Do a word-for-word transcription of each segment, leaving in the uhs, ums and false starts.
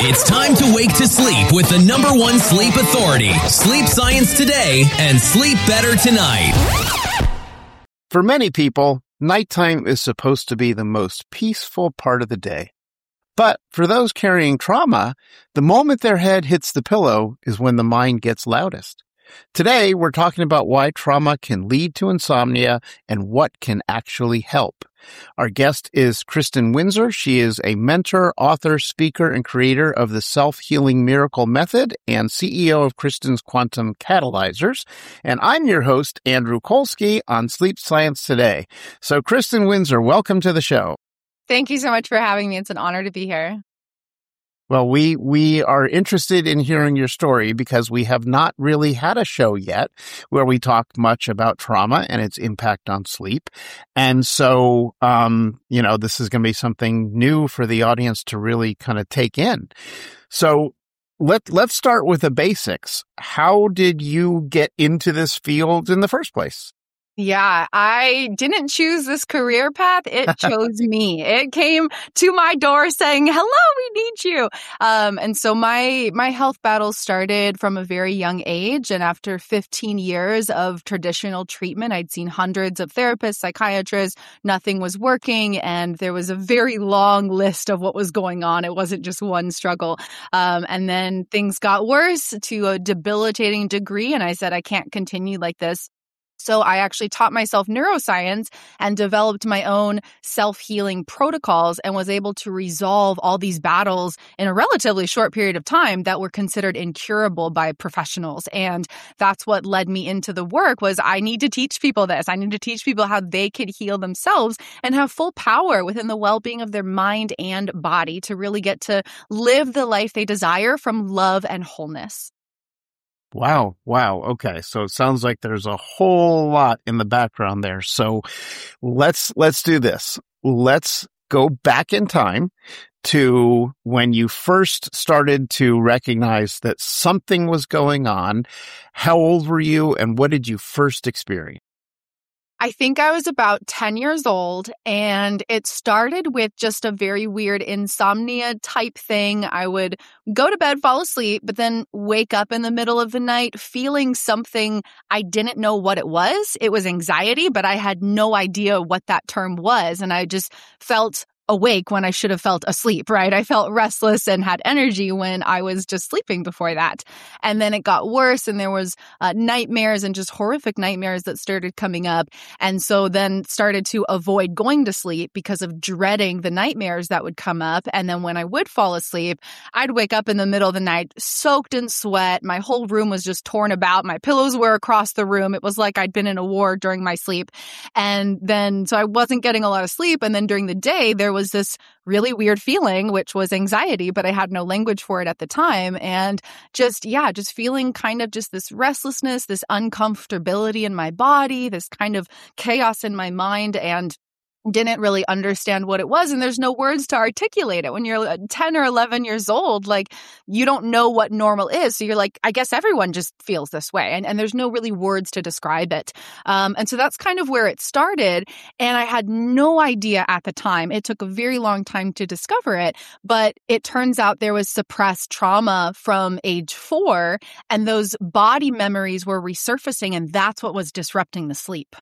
It's time to wake to sleep with the number one sleep authority, Sleep Science Today, and Sleep Better Tonight. For many people, nighttime is supposed to be the most peaceful part of the day. But for those carrying trauma, the moment their head hits the pillow is when the mind gets loudest. Today, we're talking about why trauma can lead to insomnia and what can actually help. Our guest is Kristen Windsor. She is a mentor, author, speaker, and creator of the Self-Healing Miracle Method and C E O of Kristen's Quantum Catalyzers. And I'm your host, Andrew Kolsky, on Sleep Science Today. So, Kristen Windsor, welcome to the show. Thank you so much for having me. It's an honor to be here. Well, we we are interested in hearing your story because we have not really had a show yet where we talk much about trauma and its impact on sleep. And so, um, you know, this is going to be something new for the audience to really kind of take in. So let, let's start with the basics. How did you get into this field in the first place? Yeah, I didn't choose this career path. It chose me. It came to my door saying, hello, we need you. Um, and so my, my health battles started from a very young age. And after fifteen years of traditional treatment, I'd seen hundreds of therapists, psychiatrists, nothing was working. And there was a very long list of what was going on. It wasn't just one struggle. Um, and then things got worse to a debilitating degree. And I said, I can't continue like this. So I actually taught myself neuroscience and developed my own self-healing protocols and was able to resolve all these battles in a relatively short period of time that were considered incurable by professionals. And that's what led me into the work was I need to teach people this. I need to teach people how they could heal themselves and have full power within the well-being of their mind and body to really get to live the life they desire from love and wholeness. Wow. Wow. Okay. So it sounds like there's a whole lot in the background there. So let's, let's do this. Let's go back in time to when you first started to recognize that something was going on. How old were you and what did you first experience? I think I was about ten years old, and it started with just a very weird insomnia type thing. I would go to bed, fall asleep, but then wake up in the middle of the night feeling something I didn't know what it was. It was anxiety, but I had no idea what that term was. And I just felt awake when I should have felt asleep, right? I felt restless and had energy when I was just sleeping before that. And then it got worse and there was uh, nightmares and just horrific nightmares that started coming up. And so then started to avoid going to sleep because of dreading the nightmares that would come up. And then when I would fall asleep, I'd wake up in the middle of the night soaked in sweat. My whole room was just torn about. My pillows were across the room. It was like I'd been in a war during my sleep. And then, so I wasn't getting a lot of sleep. And then during the day, there was this really weird feeling, which was anxiety, but I had no language for it at the time. And just, yeah, just feeling kind of just this restlessness, this uncomfortability in my body, this kind of chaos in my mind. And didn't really understand what it was. And there's no words to articulate it. When you're ten or eleven years old, like you don't know what normal is. So you're like, I guess everyone just feels this way. And, and there's no really words to describe it. Um, and so that's kind of where it started. And I had no idea at the time. It took a very long time to discover it. But it turns out there was suppressed trauma from age four. And those body memories were resurfacing. And that's what was disrupting the sleep.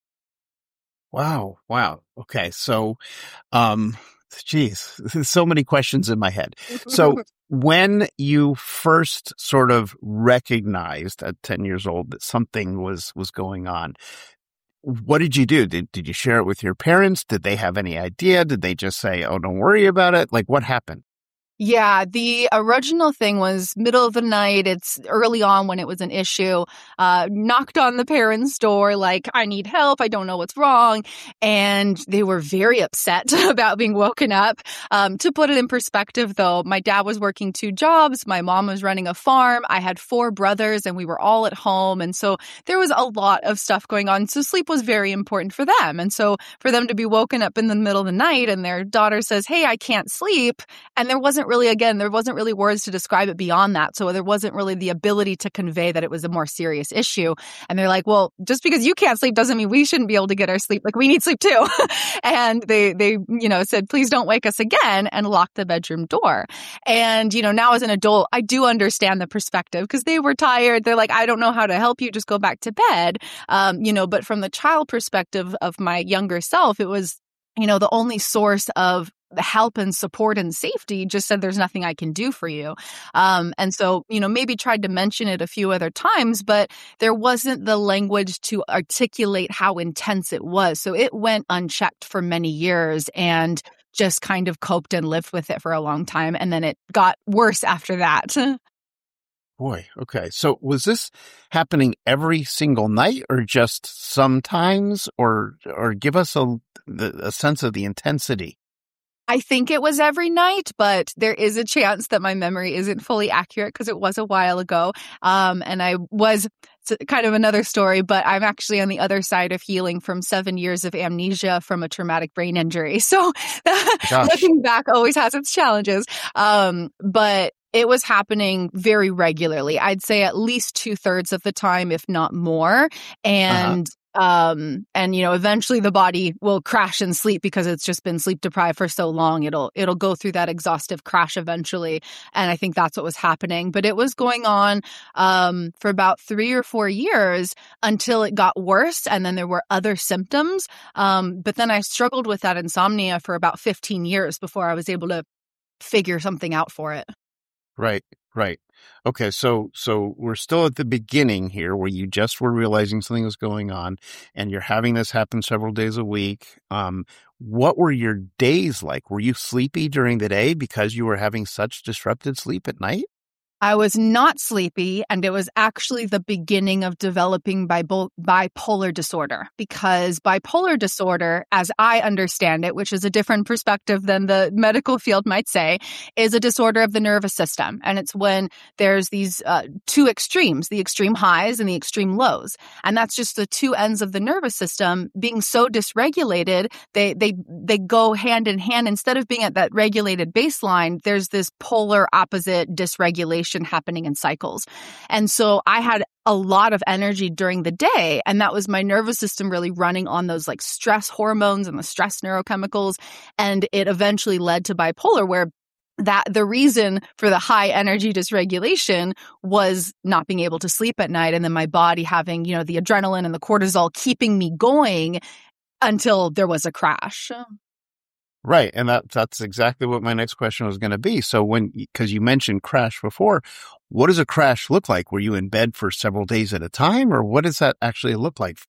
Wow. Wow. Okay. So, um, geez, there's so many questions in my head. So when you first sort of recognized at ten years old that something was, was going on, what did you do? Did, did you share it with your parents? Did they have any idea? Did they just say, oh, don't worry about it? Like what happened? Yeah, the original thing was middle of the night. It's early on when it was an issue. Uh, knocked on the parents' door like, I need help. I don't know what's wrong. And they were very upset about being woken up. Um, to put it in perspective, though, my dad was working two jobs. My mom was running a farm. I had four brothers and we were all at home. And so there was a lot of stuff going on. So sleep was very important for them. And so for them to be woken up in the middle of the night and their daughter says, hey, I can't sleep. And there wasn't really, again, there wasn't really words to describe it beyond that. So there wasn't really the ability to convey that it was a more serious issue. And they're like, well, just because you can't sleep doesn't mean we shouldn't be able to get our sleep. Like, we need sleep too. And they, they, you know, said, please don't wake us again, and locked the bedroom door. And, you know, now as an adult, I do understand the perspective because they were tired. They're like, I don't know how to help you. Just go back to bed. Um, you know, but from the child perspective of my younger self, it was, you know, the only source of help and support and safety just said, there's nothing I can do for you. Um, and so, you know, maybe tried to mention it a few other times, but there wasn't the language to articulate how intense it was. So it went unchecked for many years and just kind of coped and lived with it for a long time. And then it got worse after that. Boy, okay. So was this happening every single night or just sometimes, or or give us a, a sense of the intensity? I think it was every night, but there is a chance that my memory isn't fully accurate because it was a while ago. Um, and I was it's kind of another story, but I'm actually on the other side of healing from seven years of amnesia from a traumatic brain injury. So looking back always has its challenges. Um, but it was happening very regularly. I'd say at least two thirds of the time, if not more. And uh-huh. Um, and, you know, eventually the body will crash and sleep because it's just been sleep deprived for so long. It'll, it'll go through that exhaustive crash eventually. And I think that's what was happening, but it was going on, um, for about three or four years until it got worse. And then there were other symptoms. Um, but then I struggled with that insomnia for about fifteen years before I was able to figure something out for it. Right, right. Okay, so so we're still at the beginning here where you just were realizing something was going on and you're having this happen several days a week. Um, what were your days like? Were you sleepy during the day because you were having such disrupted sleep at night? I was not sleepy, and it was actually the beginning of developing bipo- bipolar disorder, because bipolar disorder, as I understand it, which is a different perspective than the medical field might say, is a disorder of the nervous system. And it's when there's these uh, two extremes, the extreme highs and the extreme lows. And that's just the two ends of the nervous system being so dysregulated, they, they, they go hand in hand. Instead of being at that regulated baseline, there's this polar opposite dysregulation happening in cycles. And so I had a lot of energy during the day, and that was my nervous system really running on those like stress hormones and the stress neurochemicals. And it eventually led to bipolar, where that the reason for the high energy dysregulation was not being able to sleep at night, and then my body having, you know, the adrenaline and the cortisol keeping me going until there was a crash. Right. And that that's exactly what my next question was going to be. So when, because you mentioned crash before, what does a crash look like? Were you in bed for several days at a time, or what does that actually look like?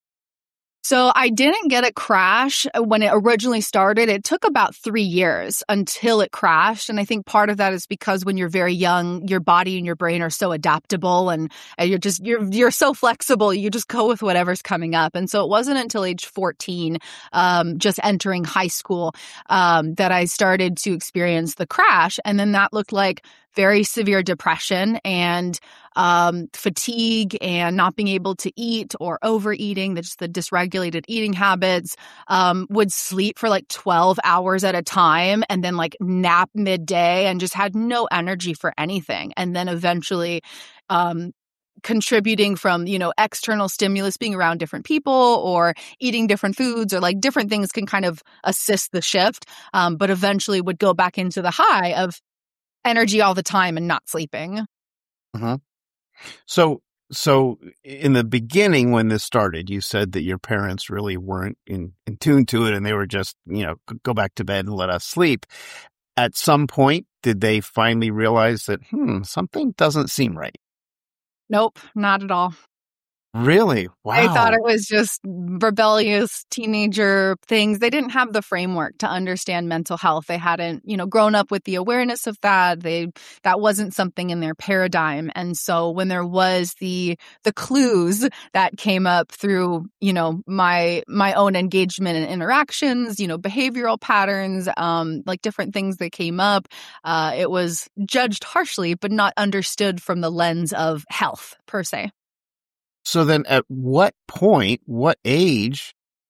So I didn't get a crash when it originally started. It took about three years until it crashed. And I think part of that is because when you're very young, your body and your brain are so adaptable, and, and you're just, you're, you're so flexible. You just go with whatever's coming up. And so it wasn't until age fourteen, um, just entering high school, um, that I started to experience the crash. And then that looked like very severe depression and um, fatigue and not being able to eat or overeating, just the dysregulated eating habits, um, would sleep for like twelve hours at a time and then like nap midday and just had no energy for anything. And then eventually um, contributing from, you know, external stimulus, being around different people or eating different foods or like different things can kind of assist the shift, um, but eventually would go back into the high of energy all the time and not sleeping. Uh-huh. So, so in the beginning, when this started, you said that your parents really weren't in, in tune to it, and they were just, you know, go back to bed and let us sleep. At some point, did they finally realize that, hmm, something doesn't seem right? Nope, not at all. Really? Wow. I thought it was just rebellious teenager things. They didn't have the framework to understand mental health. They hadn't, you know, grown up with the awareness of that. They that wasn't something in their paradigm. And so when there was the the clues that came up through, you know, my my own engagement and interactions, you know, behavioral patterns, um, like different things that came up, uh, it was judged harshly, but not understood from the lens of health per se. So then at what point, what age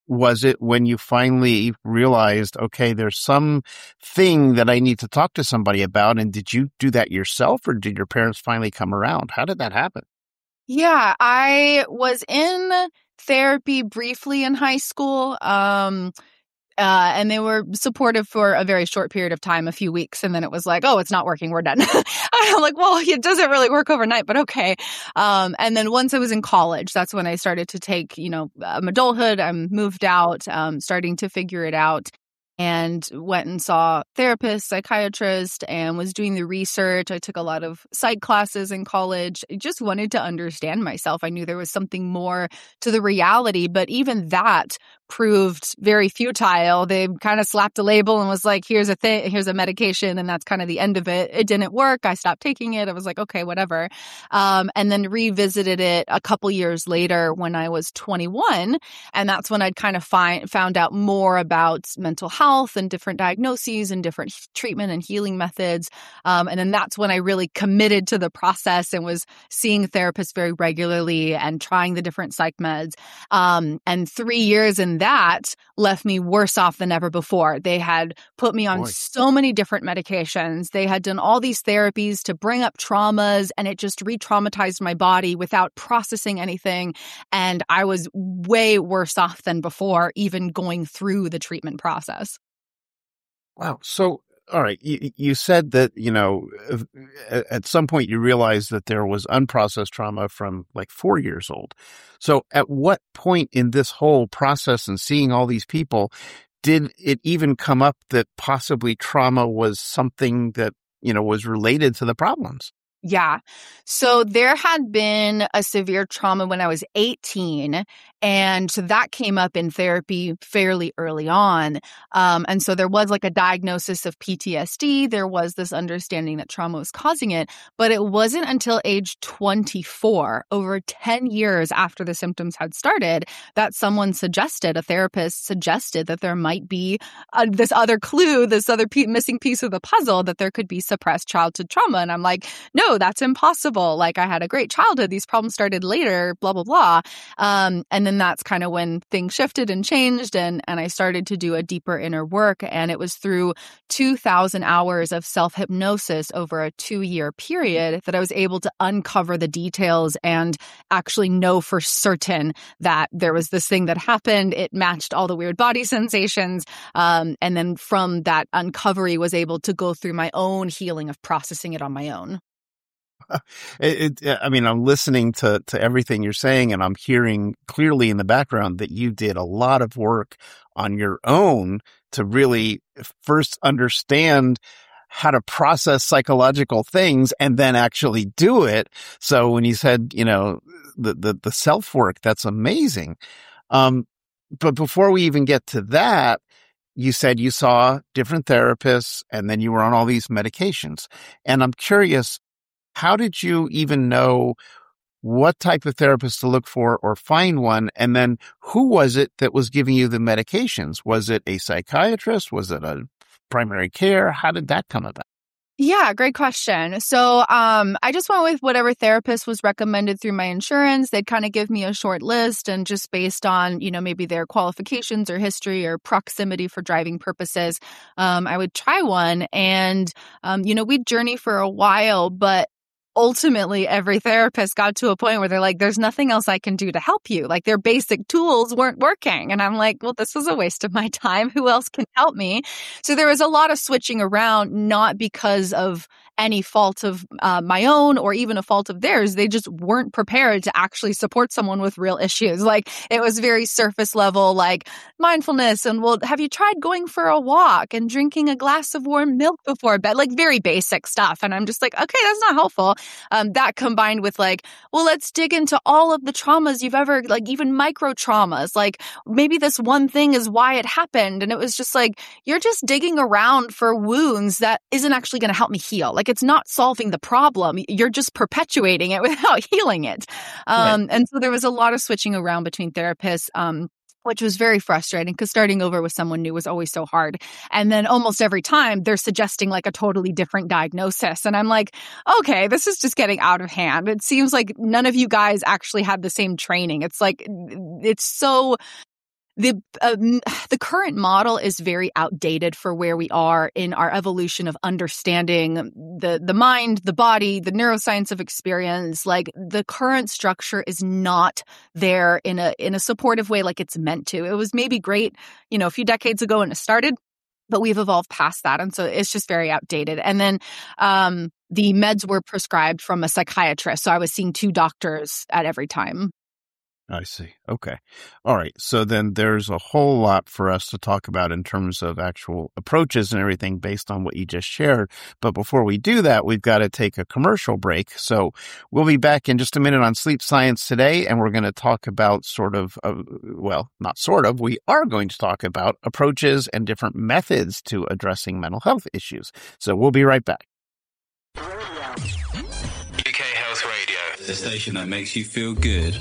was it when you finally realized, okay, there's some thing that I need to talk to somebody about? And did you do that yourself, or did your parents finally come around? How did that happen? Yeah, I was in therapy briefly in high school. Um, Uh, and they were supportive for a very short period of time, a few weeks. And then it was like, oh, it's not working. We're done. I'm like, well, it doesn't really work overnight, but okay. Um, and then once I was in college, that's when I started to take, you know, um, adulthood. I moved out, um, starting to figure it out. And went and saw therapists, psychiatrist, and was doing the research. I took a lot of psych classes in college. I just wanted to understand myself. I knew there was something more to the reality, but even that proved very futile. They kind of slapped a label and was like, here's a thing, here's a medication, and that's kind of the end of it. It didn't work. I stopped taking it. I was like, okay, whatever. Um, and then revisited it a couple years later when I was twenty-one. And that's when I'd kind of find, found out more about mental health and different diagnoses and different treatment and healing methods. Um, and then that's when I really committed to the process and was seeing therapists very regularly and trying the different psych meds. Um, and three years in that left me worse off than ever before. They had put me on Boy. so many different medications. They had done all these therapies to bring up traumas, and it just re-traumatized my body without processing anything. And I was way worse off than before, even going through the treatment process. Wow. So, all right, you, you said that, you know, at some point you realized that there was unprocessed trauma from like four years old. So at what point in this whole process and seeing all these people, did it even come up that possibly trauma was something that, you know, was related to the problems? Yeah. So there had been a severe trauma when I was eighteen. And so that came up in therapy fairly early on. Um, and so there was like a diagnosis of P T S D. There was this understanding that trauma was causing it. But it wasn't until age twenty-four, over ten years after the symptoms had started, that someone suggested, a therapist suggested that there might be uh, this other clue, this other p- missing piece of the puzzle, that there could be suppressed childhood trauma. And I'm like, no, that's impossible. Like, I had a great childhood. These problems started later, blah, blah, blah. Um, and then that's kind of when things shifted and changed. And, and I started to do a deeper inner work. And it was through two thousand hours of self-hypnosis over a two-year period that I was able to uncover the details and actually know for certain that there was this thing that happened. It matched all the weird body sensations. Um, and then from that uncovery was able to go through my own healing of processing it on my own. It, it, I mean, I'm listening to, to everything you're saying, and I'm hearing clearly in the background that you did a lot of work on your own to really first understand how to process psychological things and then actually do it. So when you said, you know, the, the, the self work, that's amazing. Um, but before we even get to that, you said you saw different therapists and then you were on all these medications. And I'm curious, how did you even know what type of therapist to look for or find one? And then who was it that was giving you the medications? Was it a psychiatrist? Was it a primary care? How did that come about? Yeah, great question. So um, I just went with whatever therapist was recommended through my insurance. They'd kind of give me a short list, and just based on, you know, maybe their qualifications or history or proximity for driving purposes, um, I would try one. And, um, you know, we'd journey for a while, but ultimately, every therapist got to a point where they're like, there's nothing else I can do to help you. Like, their basic tools weren't working. And I'm like, well, this was a waste of my time. Who else can help me? So there was a lot of switching around, not because of any fault of uh, my own or even a fault of theirs. They just weren't prepared to actually support someone with real issues. Like, it was very surface level, like mindfulness. And, well, have you tried going for a walk and drinking a glass of warm milk before bed? Like, very basic stuff. And I'm just like, okay, that's not helpful. Um, that combined with like, well, let's dig into all of the traumas you've ever, like even micro traumas, like maybe this one thing is why it happened. And it was just like, you're just digging around for wounds that isn't actually going to help me heal. Like, it's not solving the problem. You're just perpetuating it without healing it. Um, right. And so there was a lot of switching around between therapists. Um, which was very frustrating because starting over with someone new was always so hard. And then almost every time they're suggesting like a totally different diagnosis. And I'm like, okay, this is just getting out of hand. It seems like none of you guys actually had the same training. It's like, it's so... the um, the current model is very outdated for where we are in our evolution of understanding the the mind, the body, the neuroscience of experience. Like the current structure is not there in a in a supportive way like it's meant to. It was maybe great, you know, a few decades ago when it started, but we've evolved past that. And so it's just very outdated. And then um, the meds were prescribed from a psychiatrist. So I was seeing two doctors at every time. I see. Okay. All right. So then there's a whole lot for us to talk about in terms of actual approaches and everything based on what you just shared. But before we do that, we've got to take a commercial break. So we'll be back in just a minute on Sleep Science Today, and we're going to talk about sort of, uh, well, not sort of, we are going to talk about approaches and different methods to addressing mental health issues. So we'll be right back. U K Health Radio, the station that makes you feel good.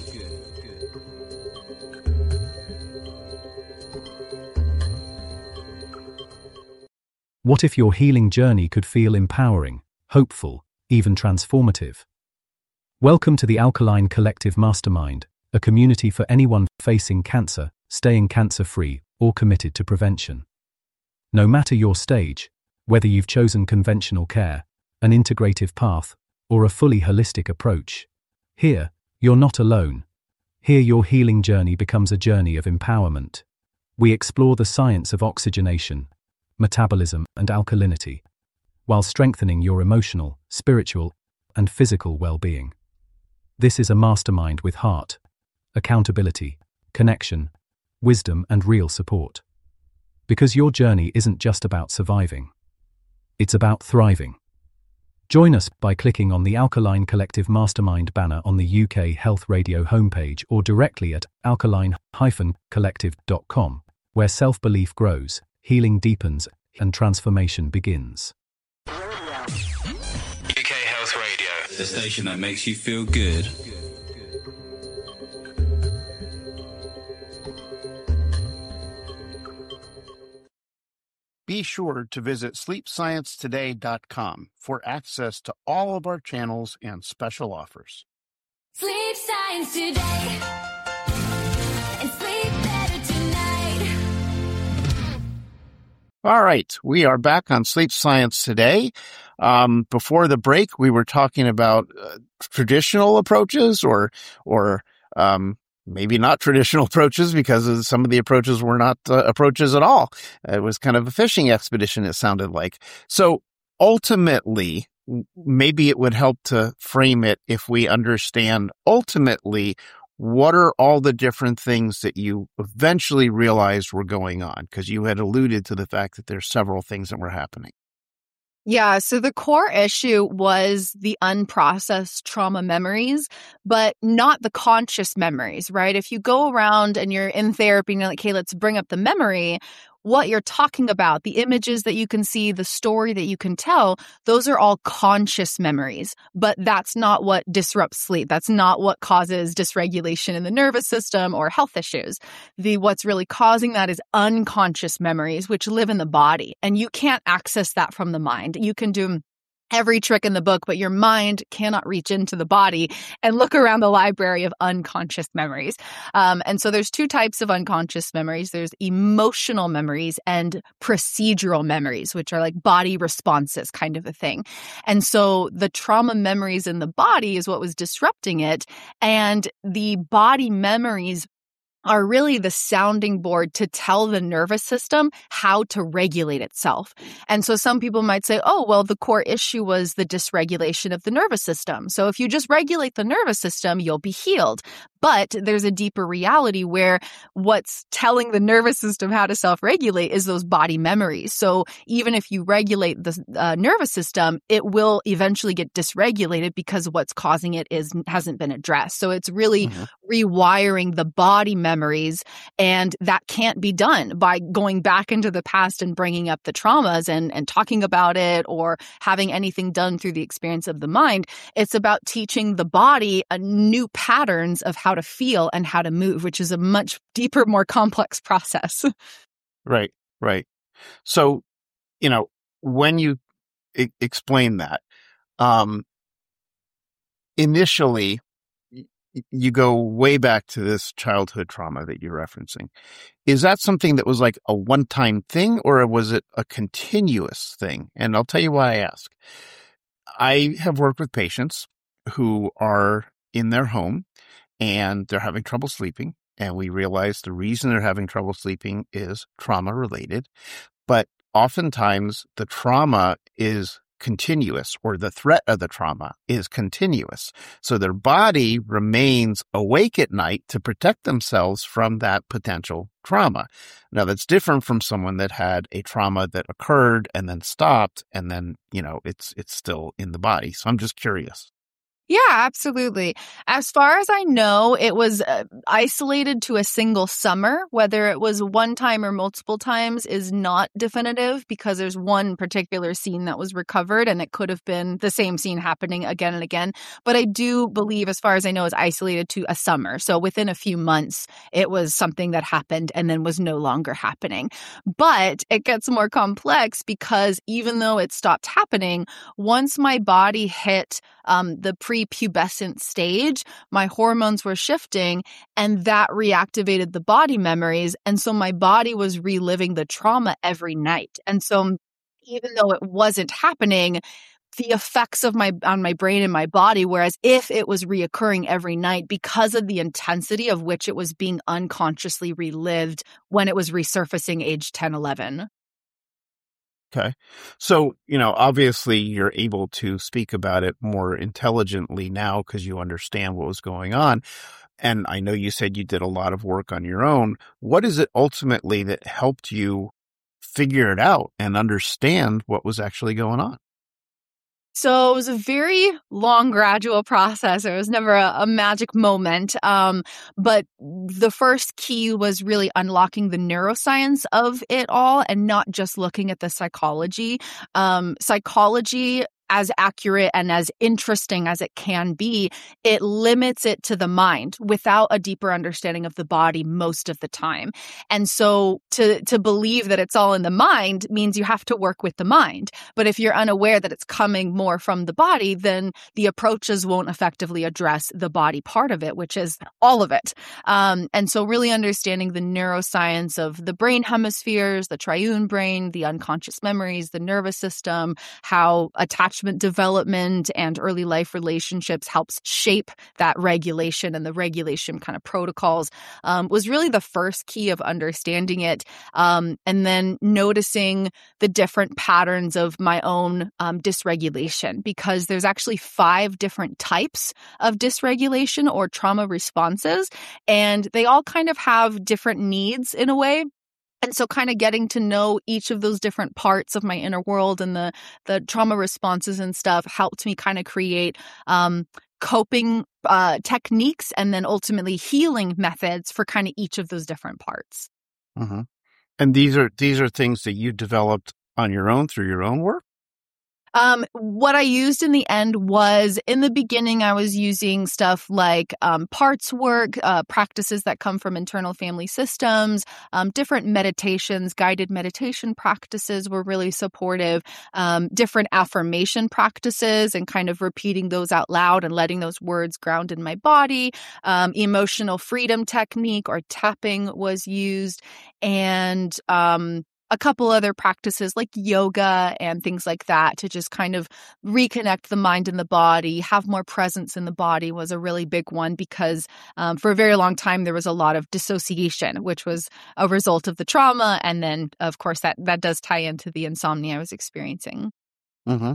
What if your healing journey could feel empowering, hopeful, even transformative? Welcome to the Alkaline Collective Mastermind, a community for anyone facing cancer, staying cancer-free, or committed to prevention. No matter your stage, whether you've chosen conventional care, an integrative path, or a fully holistic approach, here, you're not alone. Here your healing journey becomes a journey of empowerment. We explore the science of oxygenation, metabolism, and alkalinity, while strengthening your emotional, spiritual, and physical well-being. This is a mastermind with heart, accountability, connection, wisdom, and real support. Because your journey isn't just about surviving. It's about thriving. Join us by clicking on the Alkaline Collective Mastermind banner on the U K Health Radio homepage or directly at alkaline dash collective dot com, where self-belief grows, healing deepens, and transformation begins. U K Health Radio, the station that makes you feel good. Be sure to visit sleep science today dot com for access to all of our channels and special offers. Sleep Science Today, and sleep better tonight. All right, we are back on Sleep Science Today. Um, before the break, we were talking about uh, traditional approaches or, or um, maybe not traditional approaches, because some of the approaches were not uh, approaches at all. It was kind of a fishing expedition, it sounded like. So ultimately, maybe it would help to frame it if we understand ultimately what are all the different things that you eventually realized were going on, because you had alluded to the fact that there's several things that were happening. Yeah, so the core issue was the unprocessed trauma memories, but not the conscious memories, right? If you go around and you're in therapy and you're like, hey, let's bring up the memory, what you're talking about, the images that you can see, the story that you can tell, those are all conscious memories. But that's not what disrupts sleep. That's not what causes dysregulation in the nervous system or health issues. The what's really causing that is unconscious memories, which live in the body. And you can't access that from the mind. You can do every trick in the book, but your mind cannot reach into the body and look around the library of unconscious memories. Um, and so there's two types of unconscious memories. There's emotional memories and procedural memories, which are like body responses kind of a thing. And so the trauma memories in the body is what was disrupting it. And the body memories are really the sounding board to tell the nervous system how to regulate itself. And so some people might say, oh, well, the core issue was the dysregulation of the nervous system. So if you just regulate the nervous system, you'll be healed. But there's a deeper reality where what's telling the nervous system how to self-regulate is those body memories. So even if you regulate the uh, nervous system, it will eventually get dysregulated because what's causing it is hasn't been addressed. So it's really mm-hmm. rewiring the body memories, and that can't be done by going back into the past and bringing up the traumas and, and talking about it or having anything done through the experience of the mind. It's about teaching the body a new patterns of how how to feel and how to move, which is a much deeper, more complex process. Right, right. So, you know, when you I- explain that, um, initially, you go way back to this childhood trauma that you're referencing. Is that something that was like a one-time thing, or was it a continuous thing? And I'll tell you why I ask. I have worked with patients who are in their home and they're having trouble sleeping. And we realize the reason they're having trouble sleeping is trauma related. But oftentimes the trauma is continuous, or the threat of the trauma is continuous. So their body remains awake at night to protect themselves from that potential trauma. Now, that's different from someone that had a trauma that occurred and then stopped, and then, you know, it's it's still in the body. So I'm just curious. Yeah, absolutely. As far as I know, it was uh, isolated to a single summer. Whether it was one time or multiple times is not definitive, because there's one particular scene that was recovered and it could have been the same scene happening again and again. But I do believe, as far as I know, is isolated to a summer. So within a few months, it was something that happened and then was no longer happening. But it gets more complex, because even though it stopped happening, once my body hit um, the pre-pubescent stage, my hormones were shifting, and that reactivated the body memories. And so my body was reliving the trauma every night. And so even though it wasn't happening, the effects of my on my brain and my body, whereas if it was reoccurring every night, because of the intensity of which it was being unconsciously relived when it was resurfacing age ten, eleven. Okay. So, you know, obviously you're able to speak about it more intelligently now because you understand what was going on. And I know you said you did a lot of work on your own. What is it ultimately that helped you figure it out and understand what was actually going on? So it was a very long, gradual process. It was never a, a magic moment. Um, but the first key was really unlocking the neuroscience of it all and not just looking at the psychology. Um, psychology, as accurate and as interesting as it can be, it limits it to the mind without a deeper understanding of the body most of the time. And so to to believe that it's all in the mind means you have to work with the mind. But if you're unaware that it's coming more from the body, then the approaches won't effectively address the body part of it, which is all of it. Um, and so really understanding the neuroscience of the brain hemispheres, the triune brain, the unconscious memories, the nervous system, how attachment development and early life relationships helps shape that regulation and the regulation kind of protocols um, was really the first key of understanding it. Um, and then noticing the different patterns of my own um, dysregulation, because there's actually five different types of dysregulation or trauma responses, and they all kind of have different needs in a way. And so kind of getting to know each of those different parts of my inner world and the the trauma responses and stuff helped me kind of create um, coping uh, techniques and then ultimately healing methods for kind of each of those different parts. Mm-hmm. And these are these are things that you developed on your own through your own work? Um, what I used in the end was, in the beginning, I was using stuff like um, parts work, uh, practices that come from internal family systems, um, different meditations, guided meditation practices were really supportive, um, different affirmation practices and kind of repeating those out loud and letting those words ground in my body. Um, emotional freedom technique or tapping was used, and um, a couple other practices like yoga and things like that to just kind of reconnect the mind and the body, have more presence in the body was a really big one, because um, for a very long time there was a lot of dissociation, which was a result of the trauma. And then, of course, that, that does tie into the insomnia I was experiencing. Mm-hmm.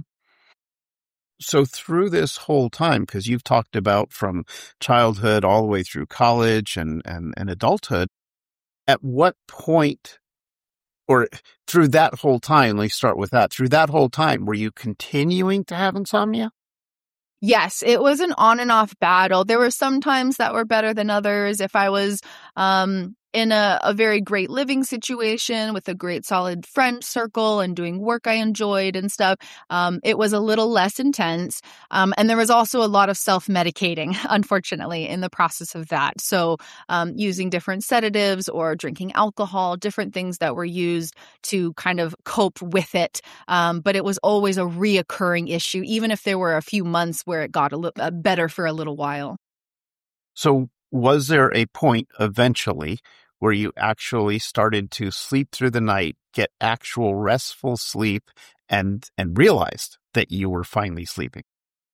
So through this whole time, because you've talked about from childhood all the way through college and, and, and adulthood, at what point, or through that whole time, let's start with that, through that whole time, were you continuing to have insomnia? Yes, it was an on and off battle. There were some times that were better than others. If I was um, in a, a very great living situation with a great solid friend circle and doing work I enjoyed and stuff, um, it was a little less intense. Um, and there was also a lot of self-medicating, unfortunately, in the process of that. So um, using different sedatives or drinking alcohol, different things that were used to kind of cope with it. Um, but it was always a reoccurring issue, even if there were a few months where it got a little uh, better for a little while. So was there a point eventually where you actually started to sleep through the night, get actual restful sleep, and and realized that you were finally sleeping?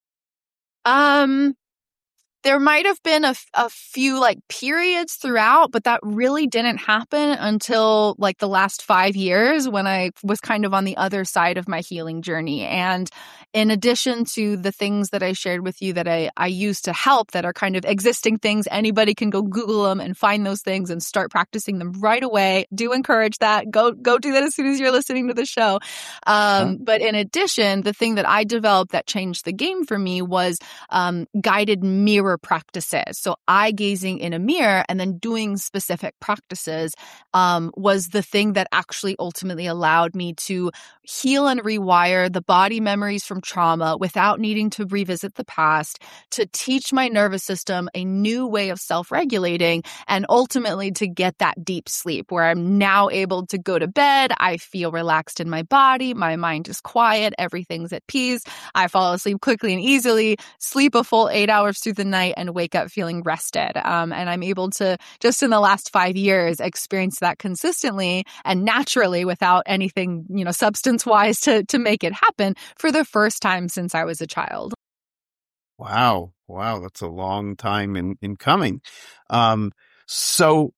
Um, there might have been a, f- a few like periods throughout, but that really didn't happen until like the last five years when I was kind of on the other side of my healing journey. And in addition to the things that I shared with you that I, I use to help that are kind of existing things, anybody can go Google them and find those things and start practicing them right away. Do encourage that. Go, go do that as soon as you're listening to the show. Um, but in addition, the thing that I developed that changed the game for me was um, guided mirror practices. So eye gazing in a mirror and then doing specific practices um, was the thing that actually ultimately allowed me to heal and rewire the body memories from trauma without needing to revisit the past, to teach my nervous system a new way of self-regulating, and ultimately to get that deep sleep where I'm now able to go to bed. I feel relaxed in my body. My mind is quiet. Everything's at peace. I fall asleep quickly and easily, sleep a full eight hours through the night, and wake up feeling rested. Um, and I'm able to, just in the last five years, experience that consistently and naturally without anything, you know, substance-wise to, to make it happen for the first time since I was a child. Wow. Wow. That's a long time in, in coming. Um, so,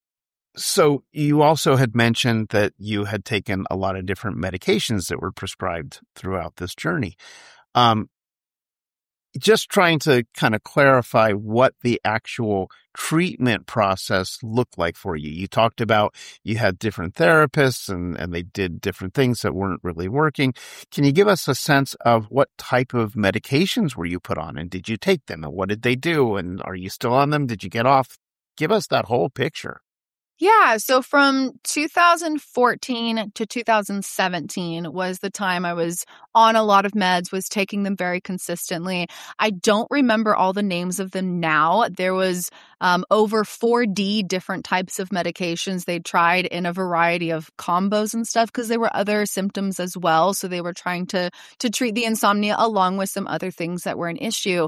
so you also had mentioned that you had taken a lot of different medications that were prescribed throughout this journey. Um, just trying to kind of clarify what the actual treatment process looked like for you. You talked about you had different therapists and, and they did different things that weren't really working. Can you give us a sense of what type of medications were you put on, and did you take them, and what did they do, and are you still on them? Did you get off? Give us that whole picture. Yeah, so from two thousand fourteen to two thousand seventeen was the time I was on a lot of meds, was taking them very consistently. I don't remember all the names of them now. There was um, over four D different types of medications they tried in a variety of combos and stuff because there were other symptoms as well. So they were trying to to treat the insomnia along with some other things that were an issue.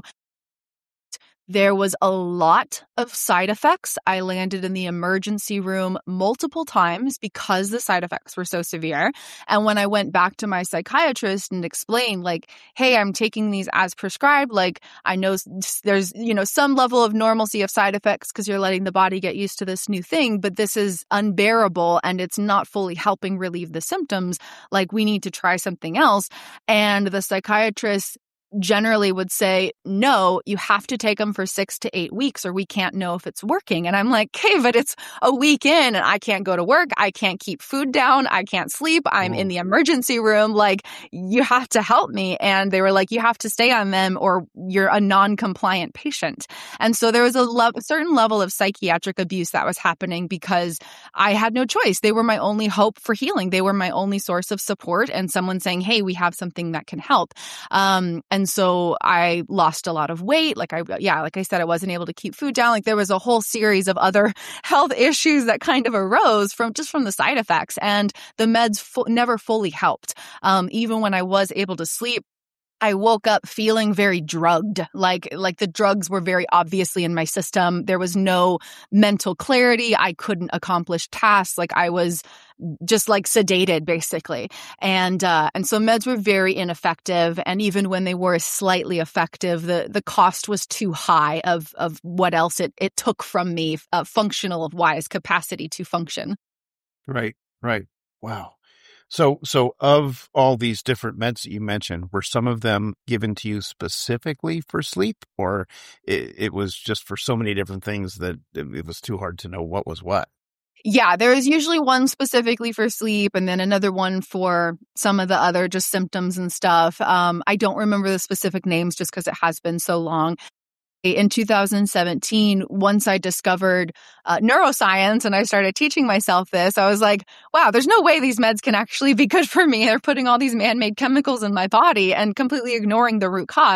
There was a lot of side effects. I landed in the emergency room multiple times because the side effects were so severe. And when I went back to my psychiatrist and explained, like, hey, I'm taking these as prescribed, like, I know there's, you know, some level of normalcy of side effects because you're letting the body get used to this new thing, but this is unbearable and it's not fully helping relieve the symptoms. Like, we need to try something else. And the psychiatrist generally would say, no, you have to take them for six to eight weeks or we can't know if it's working. And I'm like, okay, but it's a week in and I can't go to work. I can't keep food down. I can't sleep. I'm in the emergency room. Like, you have to help me. And they were like, you have to stay on them or you're a non-compliant patient. And so there was a, lo- a certain level of psychiatric abuse that was happening because I had no choice. They were my only hope for healing. They were my only source of support and someone saying, hey, we have something that can help. Um, and so I lost a lot of weight. Like I, yeah, like I said, I wasn't able to keep food down. Like there was a whole series of other health issues that kind of arose from just from the side effects, and the meds fu- never fully helped. Um, even when I was able to sleep, I woke up feeling very drugged, like like the drugs were very obviously in my system. There was no mental clarity. I couldn't accomplish tasks. Like I was just like sedated, basically. And uh, and so meds were very ineffective. And even when they were slightly effective, the the cost was too high of of what else it, it took from me, uh, functional wise capacity to function. Right, right. Wow. So, so of all these different meds that you mentioned, were some of them given to you specifically for sleep, or it, it was just for so many different things that it, it was too hard to know what was what? Yeah, there is usually one specifically for sleep and then another one for some of the other just symptoms and stuff. Um, I don't remember the specific names just because it has been so long. In two thousand seventeen, once I discovered uh, neuroscience and I started teaching myself this, I was like, wow, there's no way these meds can actually be good for me. They're putting all these man-made chemicals in my body and completely ignoring the root cause.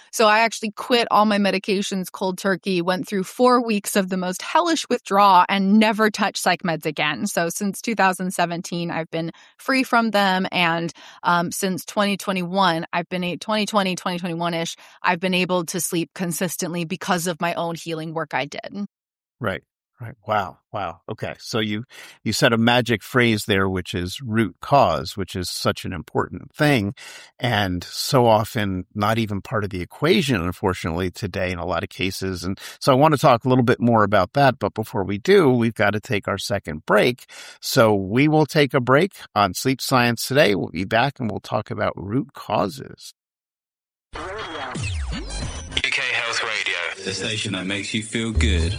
So I actually quit all my medications cold turkey, went through four weeks of the most hellish withdrawal, and never touched psych meds again. So since two thousand seventeen, I've been free from them. And um, since twenty twenty-one, I've been a twenty twenty, twenty twenty-one-ish, I've been able to sleep consistently because of my own healing work I did. Right. Right. Wow. Wow. Okay. So you, you said a magic phrase there, which is root cause, which is such an important thing. And so often not even part of the equation, unfortunately, today in a lot of cases. And so I want to talk a little bit more about that. But before we do, we've got to take our second break. So we will take a break on Sleep Science Today. We'll be back and we'll talk about root causes. U K Health Radio, the station that makes you feel good.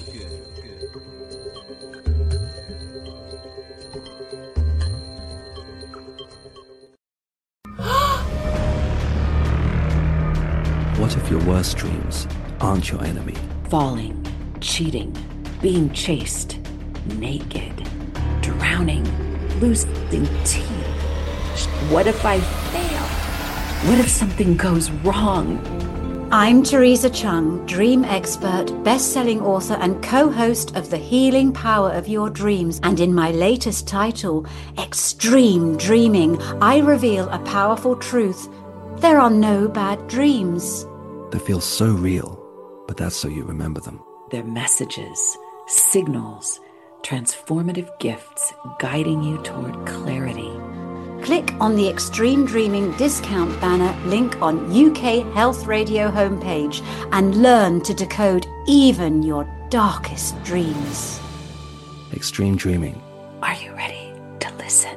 What if your worst dreams aren't your enemy? Falling, cheating, being chased, naked, drowning, losing teeth. What if I fail? What if something goes wrong? I'm Teresa Chung, dream expert, best-selling author and co-host of The Healing Power of Your Dreams. And in my latest title, Extreme Dreaming, I reveal a powerful truth. There are no bad dreams. They feel so real, but that's so you remember them. They're messages, signals, transformative gifts guiding you toward clarity. Click on the Extreme Dreaming discount banner link on U K Health Radio homepage and learn to decode even your darkest dreams. Extreme Dreaming. Are you ready to listen?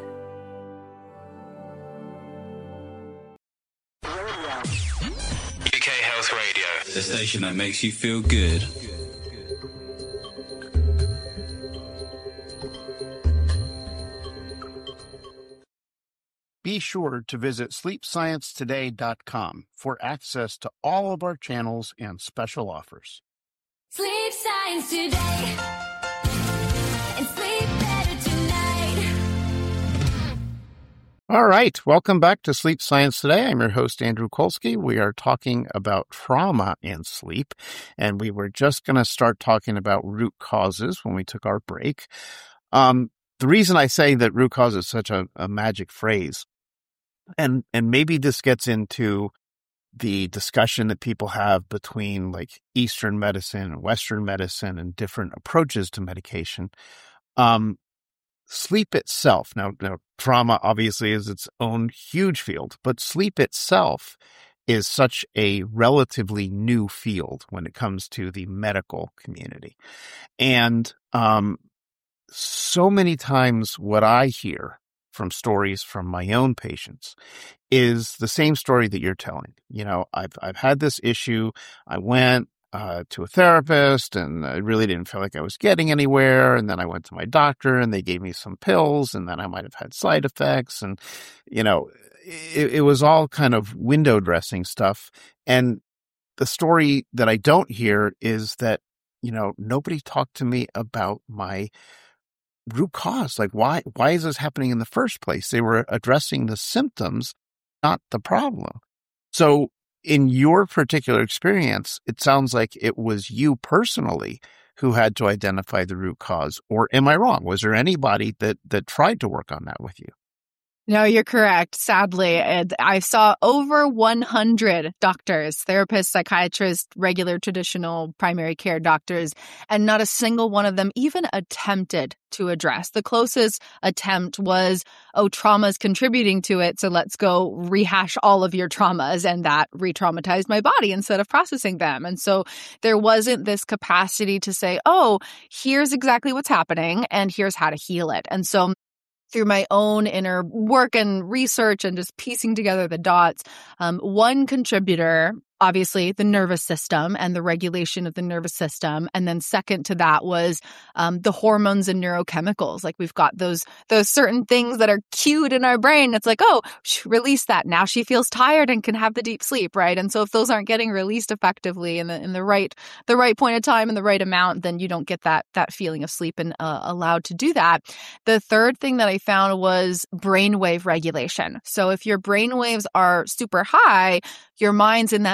U K Health Radio, the station that makes you feel good. Be sure to visit sleep science today dot com for access to all of our channels and special offers. Sleep Science Today, and sleep better tonight. All right. Welcome back to Sleep Science Today. I'm your host, Andrew Kolsky. We are talking about trauma and sleep, and we were just going to start talking about root causes when we took our break. Um, the reason I say that root cause is such a, a magic phrase, and and maybe this gets into the discussion that people have between like Eastern medicine and Western medicine and different approaches to medication. Um, sleep itself, now, now trauma obviously is its own huge field, but sleep itself is such a relatively new field when it comes to the medical community. And um, so many times what I hear from stories from my own patients is the same story that you're telling. You know, I've I've had this issue. I went uh, to a therapist and I really didn't feel like I was getting anywhere. And then I went to my doctor and they gave me some pills and then I might have had side effects. And, you know, it, it was all kind of window dressing stuff. And the story that I don't hear is that, you know, nobody talked to me about my root cause. Like, why, why is this happening in the first place? They were addressing the symptoms, not the problem. So in your particular experience, it sounds like it was you personally who had to identify the root cause. Or am I wrong? Was there anybody that, that tried to work on that with you? No, you're correct. Sadly, and I saw over one hundred doctors, therapists, psychiatrists, regular traditional primary care doctors, and not a single one of them even attempted to address. The closest attempt was, oh, trauma is contributing to it, so let's go rehash all of your traumas, and that re-traumatized my body instead of processing them. And so there wasn't this capacity to say, oh, here's exactly what's happening, and here's how to heal it. And so through my own inner work and research and just piecing together the dots, um, one contributor, obviously the nervous system and the regulation of the nervous system. And then second to that was um, the hormones and neurochemicals. Like we've got those those certain things that are cued in our brain. It's like, oh, sh- release that. Now she feels tired and can have the deep sleep, right? And so if those aren't getting released effectively in the in the right the right point of time and the right amount, then you don't get that that feeling of sleep and uh, allowed to do that. The third thing that I found was brainwave regulation. So if your brainwaves are super high, your mind's in that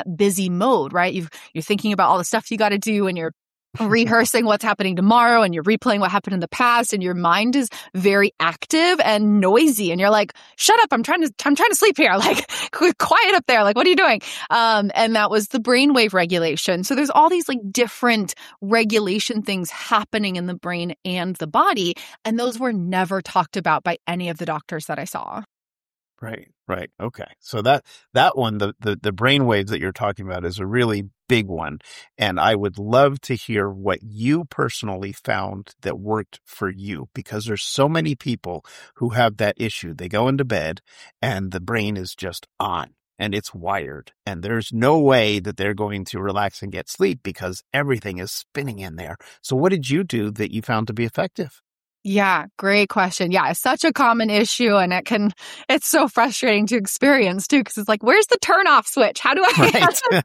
busy mode, right? You've, you're thinking about all the stuff you got to do, and you're rehearsing what's happening tomorrow, and you're replaying what happened in the past, and your mind is very active and noisy, and you're like, shut up, I'm trying to I'm trying to sleep here, like quiet up there, like what are you doing? Um, and that was the brainwave regulation. So there's all these like different regulation things happening in the brain and the body, and those were never talked about by any of the doctors that I saw. Right, right. Okay. So that that one, the, the, the brain waves that you're talking about is a really big one. And I would love to hear what you personally found that worked for you, because there's so many people who have that issue. They go into bed and the brain is just on and it's wired, and there's no way that they're going to relax and get sleep because everything is spinning in there. So what did you do that you found to be effective? Yeah, great question. Yeah, it's such a common issue, and it can, it's so frustrating to experience too, because it's like, where's the turn off switch? How do I Right.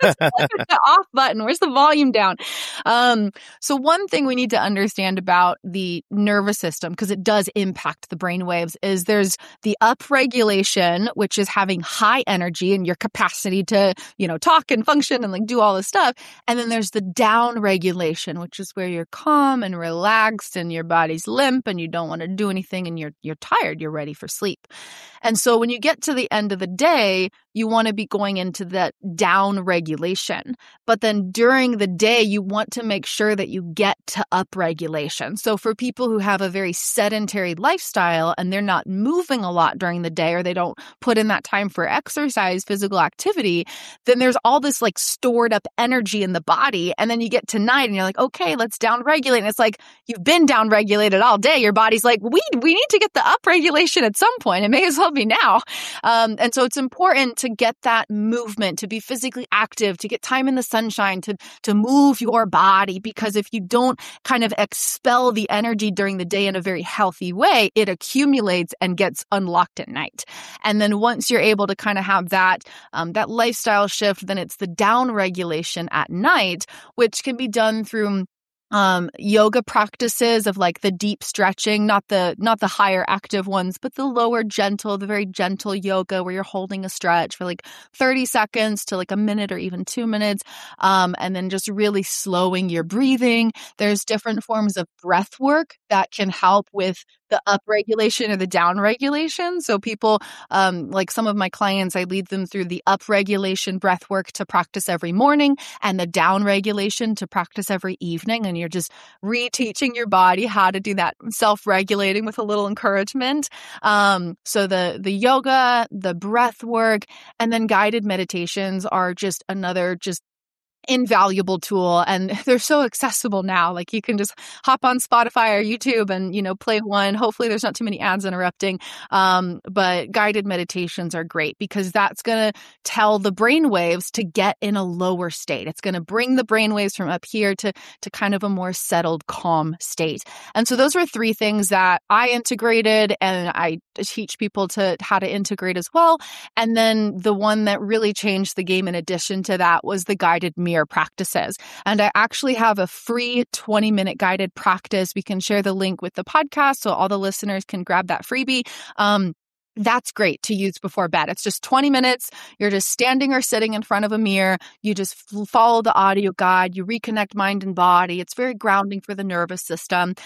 the off button? Where's the volume down? Um, so one thing we need to understand about the nervous system, because it does impact the brain waves, is there's the upregulation, which is having high energy and your capacity to, you know, talk and function and like do all this stuff. And then there's the down regulation, which is where you're calm and relaxed and your body's limp and you don't want to do anything and you're you're tired, you're ready for sleep. And so when you get to the end of the day, you want to be going into that down regulation. But then during the day, you want to make sure that you get to up regulation. So for people who have a very sedentary lifestyle and they're not moving a lot during the day, or they don't put in that time for exercise, physical activity, then there's all this like stored up energy in the body. And then you get to night and you're like, okay, let's down regulate. And it's like, you've been down regulated all day. Your body's like, we we need to get the up regulation at some point. It may as well be now. Um, and so it's important to get that movement, to be physically active, to get time in the sunshine, to to move your body, because if you don't kind of expel the energy during the day in a very healthy way, it accumulates and gets unlocked at night. And then once you're able to kind of have that um, that lifestyle shift, then it's the down regulation at night, which can be done through Um, yoga practices of like the deep stretching, not the not the higher active ones, but the lower gentle, the very gentle yoga where you're holding a stretch for like thirty seconds to like a minute or even two minutes. Um, and then just really slowing your breathing. There's different forms of breath work that can help with the up regulation or the down regulation. So people, um, like some of my clients, I lead them through the up regulation breath work to practice every morning and the down regulation to practice every evening. And you're just reteaching your body how to do that self-regulating with a little encouragement. Um, so the, the yoga, the breath work, and then guided meditations are just another just invaluable tool, and they're so accessible now. Like you can just hop on Spotify or YouTube and, you know, play one. Hopefully there's not too many ads interrupting. Um, but guided meditations are great because that's going to tell the brain waves to get in a lower state. It's going to bring the brain waves from up here to, to kind of a more settled, calm state. And so those were three things that I integrated, and I teach people to how to integrate as well. And then the one that really changed the game in addition to that was the guided mirror practices. And I actually have a free twenty minute guided practice. We can share the link with the podcast so all the listeners can grab that freebie. Um, That's great to use before bed. It's just twenty minutes. You're just standing or sitting in front of a mirror. You just f- follow the audio guide. You reconnect mind and body. It's very grounding for the nervous system.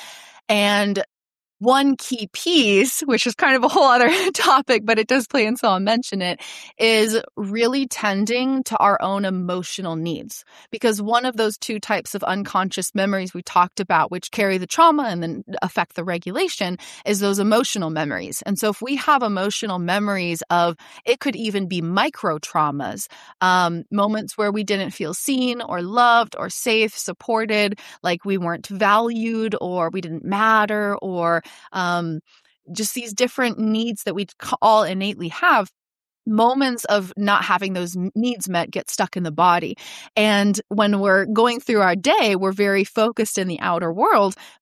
And one key piece, which is kind of a whole other topic, but it does play in, so I'll mention it, is really tending to our own emotional needs. Because one of those two types of unconscious memories we talked about, which carry the trauma and then affect the regulation, is those emotional memories. And so if we have emotional memories of, it could even be micro traumas, um, moments where we didn't feel seen or loved or safe, supported, like we weren't valued or we didn't matter, or Um, just these different needs that we all innately have. Moments of not having those needs met get stuck in the body. And when we're going through our day, we're very focused in the outer world,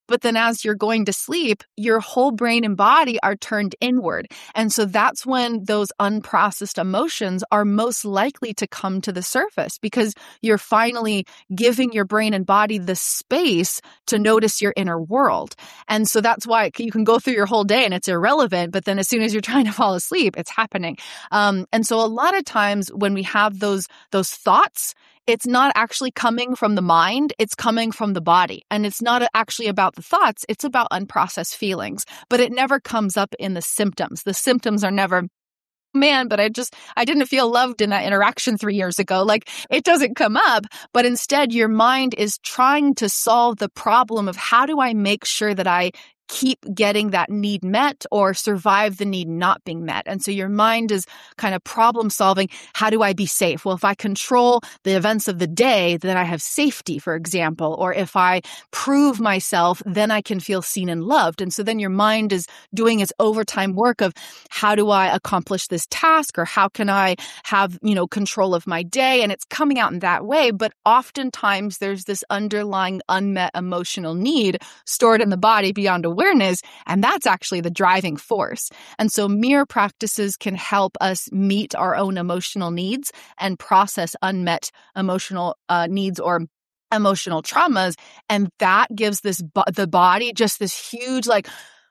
But then as you're going to sleep, your whole brain and body are turned inward. And so that's when those unprocessed emotions are most likely to come to the surface, because you're finally giving your brain and body the space to notice your inner world. And so that's why you can go through your whole day and it's irrelevant, but then as soon as you're trying to fall asleep, it's happening. Um, and so a lot of times when we have those, those thoughts, it's not actually coming from the mind, it's coming from the body. And it's not actually about the thoughts, it's about unprocessed feelings. But it never comes up in the symptoms. The symptoms are never, man, but I just, I didn't feel loved in that interaction three years ago. Like, it doesn't come up, but instead your mind is trying to solve the problem of how do I make sure that I keep getting that need met or survive the need not being met. And so your mind is kind of problem solving. How do I be safe? Well, if I control the events of the day, then I have safety, for example. Or if I prove myself, then I can feel seen and loved. And so then your mind is doing its overtime work of how do I accomplish this task, or how can I have, you know, control of my day? And it's coming out in that way. But oftentimes there's this underlying unmet emotional need stored in the body beyond awareness. awareness, and that's actually the driving force. And so mirror practices can help us meet our own emotional needs and process unmet emotional uh, needs or emotional traumas. And that gives this bo- the body just this huge, like,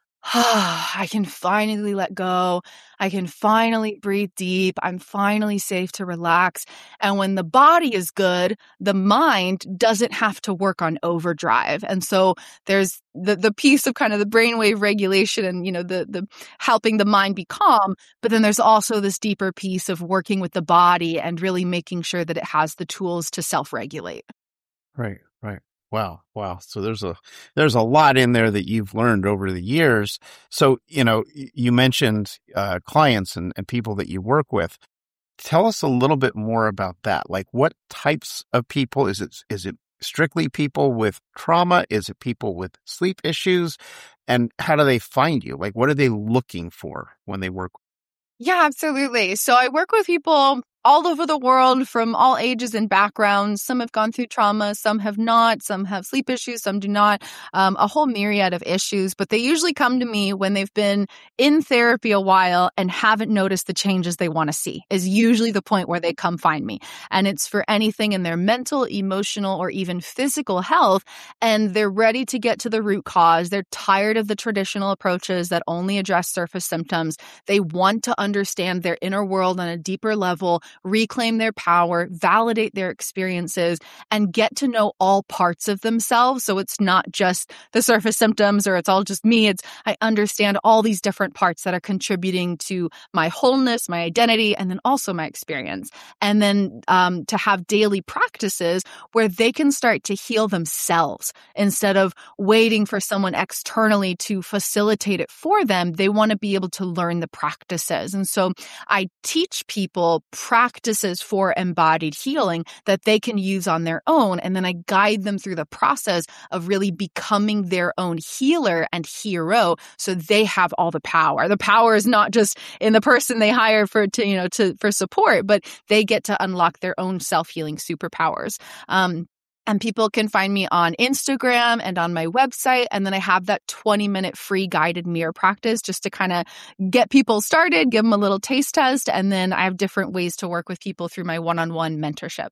ah, I can finally let go. I can finally breathe deep. I'm finally safe to relax. And when the body is good, the mind doesn't have to work on overdrive. And so there's the the piece of kind of the brainwave regulation and, you know, the the helping the mind be calm. But then there's also this deeper piece of working with the body and really making sure that it has the tools to self-regulate. Right, right. Wow. Wow. So there's a, there's a lot in there that you've learned over the years. So, you know, you mentioned uh, clients and, and people that you work with. Tell us a little bit more about that. Like, what types of people? Is it, is it strictly people with trauma? Is it people with sleep issues? And how do they find you? Like, what are they looking for when they work? Yeah, absolutely. So I work with people all over the world from all ages and backgrounds. Some have gone through trauma, some have not, some have sleep issues, some do not, um, a whole myriad of issues. But they usually come to me when they've been in therapy a while and haven't noticed the changes they want to see, is usually the point where they come find me. And it's for anything in their mental, emotional, or even physical health. And they're ready to get to the root cause. They're tired of the traditional approaches that only address surface symptoms. They want to understand their inner world on a deeper level, reclaim their power, validate their experiences, and get to know all parts of themselves. So it's not just the surface symptoms or it's all just me. It's I understand all these different parts that are contributing to my wholeness, my identity, and then also my experience. And then um, to have daily practices where they can start to heal themselves instead of waiting for someone externally to facilitate it for them. They want to be able to learn the practices. And so I teach people practices practices for embodied healing that they can use on their own. And then I guide them through the process of really becoming their own healer and hero so they have all the power. The power is not just in the person they hire for to, you know, to for support, but they get to unlock their own self-healing superpowers. Um, And people can find me on Instagram and on my website. And then I have that twenty minute free guided mirror practice just to kind of get people started, give them a little taste test. And then I have different ways to work with people through my one-on-one mentorship.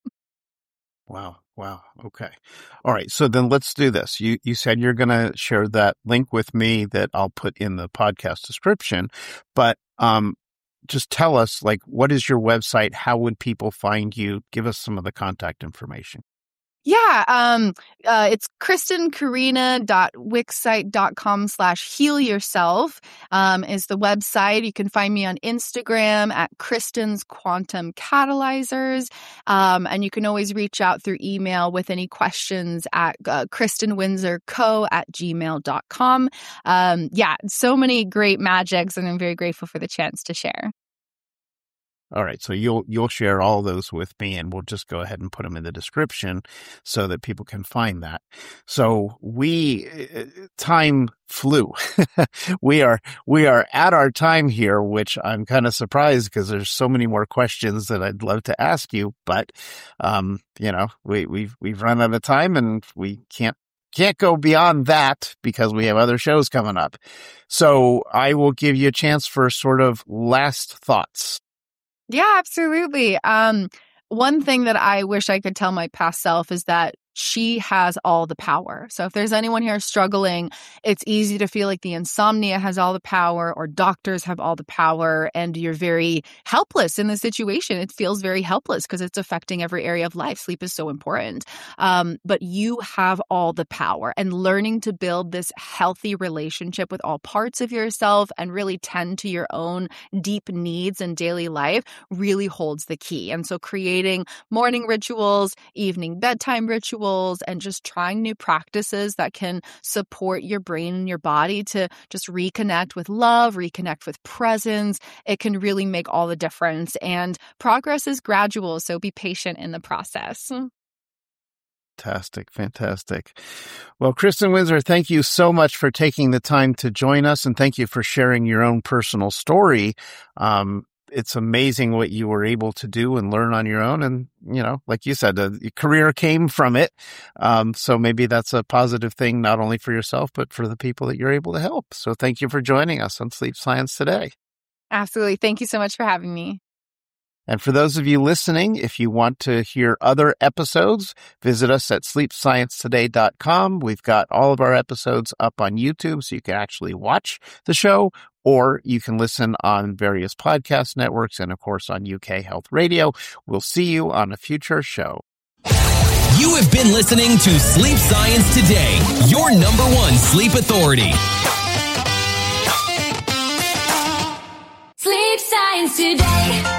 Wow. Wow. Okay. All right. So then let's do this. You, you said you're going to share that link with me that I'll put in the podcast description, but, um, just tell us, like, what is your website? How would people find you? Give us some of the contact information. Yeah, um, uh, it's kristenkarina.wixsite.com slash heal yourself um, is the website. You can find me on Instagram at Kristen's Quantum Catalyzers. Um, and you can always reach out through email with any questions at uh, kristenwindsorco at gmail dot com. Um, yeah, so many great magics, and I'm very grateful for the chance to share. All right. So you'll, you'll share all those with me, and we'll just go ahead and put them in the description so that people can find that. So we, time flew. we are, we are at our time here, which I'm kind of surprised because there's so many more questions that I'd love to ask you, but, um, you know, we, we've, we've run out of time and we can't can't go beyond that because we have other shows coming up. So I will give you a chance for sort of last thoughts. Yeah, absolutely. Um, one thing that I wish I could tell my past self is that she has all the power. So if there's anyone here struggling, it's easy to feel like the insomnia has all the power or doctors have all the power and you're very helpless in the situation. It feels very helpless because it's affecting every area of life. Sleep is so important. Um, but you have all the power, and learning to build this healthy relationship with all parts of yourself and really tend to your own deep needs in daily life really holds the key. And so creating morning rituals, evening bedtime rituals, and just trying new practices that can support your brain and your body to just reconnect with love, reconnect with presence. It can really make all the difference. And progress is gradual, so be patient in the process. Fantastic. Fantastic. Well, Kristen Windsor, thank you so much for taking the time to join us, and thank you for sharing your own personal story. Um, It's amazing what you were able to do and learn on your own. And, you know, like you said, a career came from it. Um, so maybe that's a positive thing, not only for yourself, but for the people that you're able to help. So thank you for joining us on Sleep Science Today. Absolutely. Thank you so much for having me. And for those of you listening, if you want to hear other episodes, visit us at sleep science today dot com. We've got all of our episodes up on YouTube, so you can actually watch the show, or you can listen on various podcast networks and, of course, on U K Health Radio. We'll see you on a future show. You have been listening to Sleep Science Today, your number one sleep authority. Sleep Science Today.